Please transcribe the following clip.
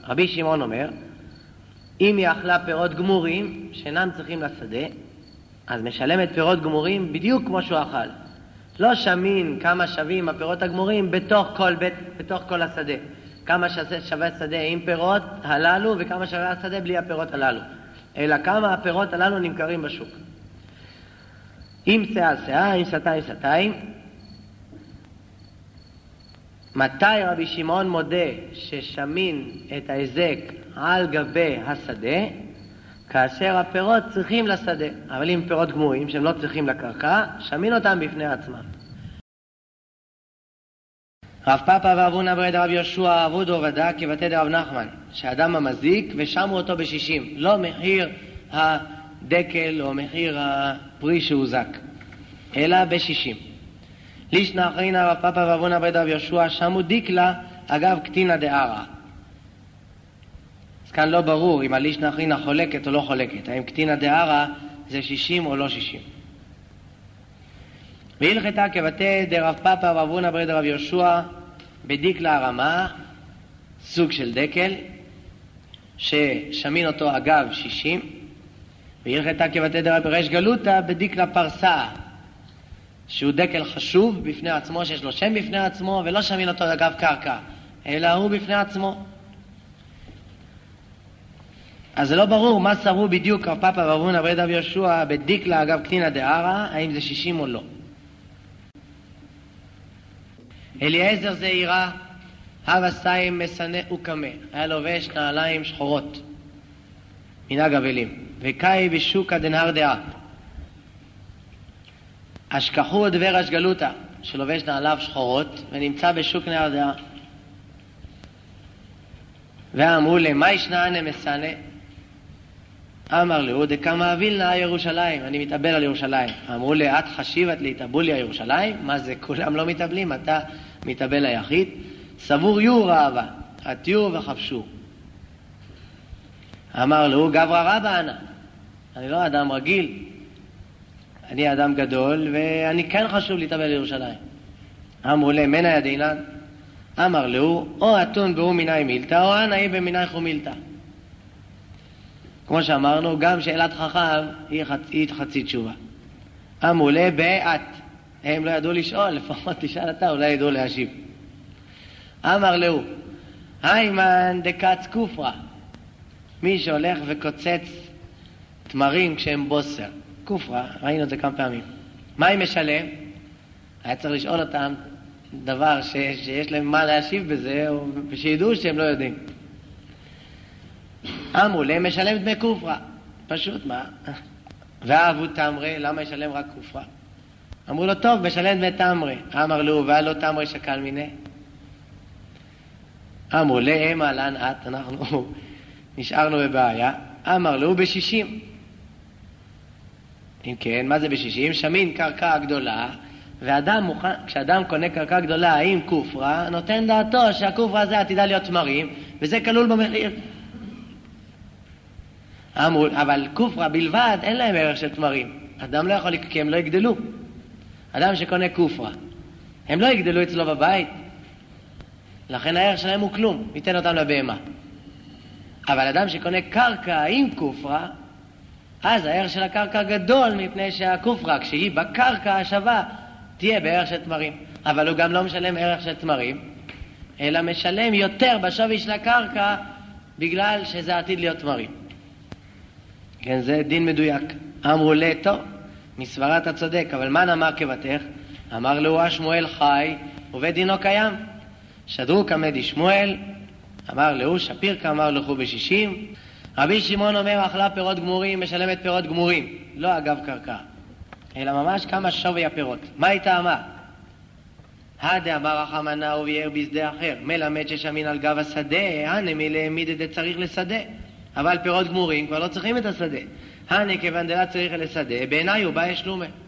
רבי שמעון אומר, אם היא אכלה פירות גמורים שאינם צריכים לשדה, אז משלמת פירות גמורים בדיוק כמו שהוא אכל. לא שמין כמה שווים הפירות הגמורים בתוך כל השדה. כמה שווה השדה עם פירות הללו וכמה שווה השדה בלי הפירות הללו. אלא כמה הפירות הללו נמכרים בשוק. אם שאה שאה, אם סטיים סטיים. מתי רבי שמעון מודה ששמין את ההזק על גבי השדה? כאשר הפירות צריכים לשדה. אבל אם פירות גמורים שהם לא צריכים לקרקע, שמין אותם בפני עצמם. רב פאפא ואבונה ברי דרב יהושע אבו דרבדא כבתי דרב נחמן, שאדם המזיק ושמו אותו ב60, לא מחיר הדקל או מחיר הפרי שהוזק, אלא ב60. לישנא אחרינא רב פאפא ואבונה ברי דרב יהושע שמו דיקלה אגב קטינא דערא. אז כאן לא ברור אם הלישנא אחרינא חולקת או לא חולקת, האם קטינא דערא זה 60 או לא 60. והלכתה כבתי דרב פאפא ואבונה ברי דרב יהושע בדיקלה הרמה, סוג של דקל ששמין אותו אגב 60. והלכתה כבתי דרב ריש גלותא בדיקלה פרסה, שהוא דקל חשוב בפני עצמו, שיש לו שם בפני עצמו, ולא שמין אותו אגב קרקע, אלא הוא בפני עצמו. אז זה לא ברור מה סברו בדיוק רב פאפא ואבונה ברי דרב יהושע בדיקלה אגב קטינא דערא, האם זה 60 או לא. אליעזר זעירא הווה סיים מסנה וקמה, היה לובש נעליים שחורות מן הגבלים, וקאי בשוקא דנהר דעה. אשכחו דבר אשגלותא, שלובש נעליו שחורות ונמצא בשוק נהר דעה. ואמרו לי, מה ישנענה מסנה? אמר לו, דקמא אבילנא ירושלים, אני מתאבל על ירושלים. אמרו לי, את חשיבת להתאבולי על ירושלים? מה זה, כולם לא מתאבלים, אתה מתאבל היחיד? סבור יור אהבה, התיור וחפשו. אמר לו, גברא רבא אנא, אני לא אדם רגיל, אני אדם גדול ואני כן חשוב להתאבל לירושלים. אמרו לי, מנה ידינן? אמר לו, או אתון בהו מיני מילתא, או אנא היא במינך ומילתא. כמו שאמרנו, גם שאלת חכם היא חצי תשובה. אמרו לי, בעת, הם לא ידעו לשאול, לפחות תשאל אתה, אולי ידעו להשיב. אמר לו, היימן דקץ כופרה, מי שהולך וקוצץ תמרים כשהם בוסר. כופרה, ראינו את זה כמה פעמים. מה היא משלם? היה צריך לשאול אותם דבר שיש להם מה להשיב בזה, ושידעו שהם לא יודעים. אמרו להם, משלם דמי כופרה. פשוט מה? ואהבו תמרי, למה ישלם רק כופרה? אמרו לו, טוב, משלם דמי תמרי. אמר לו, והלא תמרי שקל מיני. אמרו להם, אלן את, אנחנו נשארנו בבעיה. אמר לו, ב60. אם כן, מה זה ב60? שמין קרקע גדולה, כשאדם קונה קרקע גדולה עם כופרה, נותן דעתו שהכופרה הזה עתידה להיות תמרים, וזה כלול במחיר. אמרו, אבל כופרה בלבד אין להם ערך של תמרים. אדם לא יכול, כי הם לא יגדלו. אדם שקונה כופרה, הם לא יגדלו אצלו בבית, לכן הערך שלהם הוא כלום, ייתן אותם לבהמה. אבל אדם שקונה קרקע עם כופרה, אז הערך של הקרקע גדול, מפני שהכופרה, כשהיא בקרקע השווה, תהיה בערך של תמרים. אבל הוא גם לא משלם ערך של תמרים, אלא משלם יותר בשווי של הקרקע, בגלל שזה עתיד להיות תמרים. כן, זה דין מדויק. אמרו לי, טוב, מסברת הצודק, אבל מה נאמר כבתך? אמר לו, שמואל חי, ובדינו קיים. שדרו כמדי שמואל, אמר לו, שפיר כאמר לכו ב60. רבי שמעון אומר, אכלה פירות גמורים, משלמת פירות גמורים, לא אגב קרקע, אלא ממש כמה שווי הפירות. מה הייתה אמר? הדה אמר החמנה וביער בשדה אחר, מלמד ששמין על גב השדה, הנמי להעמיד את זה צריך לשדה. אבל פירות גמורים כבר לא צריכים את השדה. הנה כיוון דלה צריך לשדה, בעיניי הוא בא ישלומה.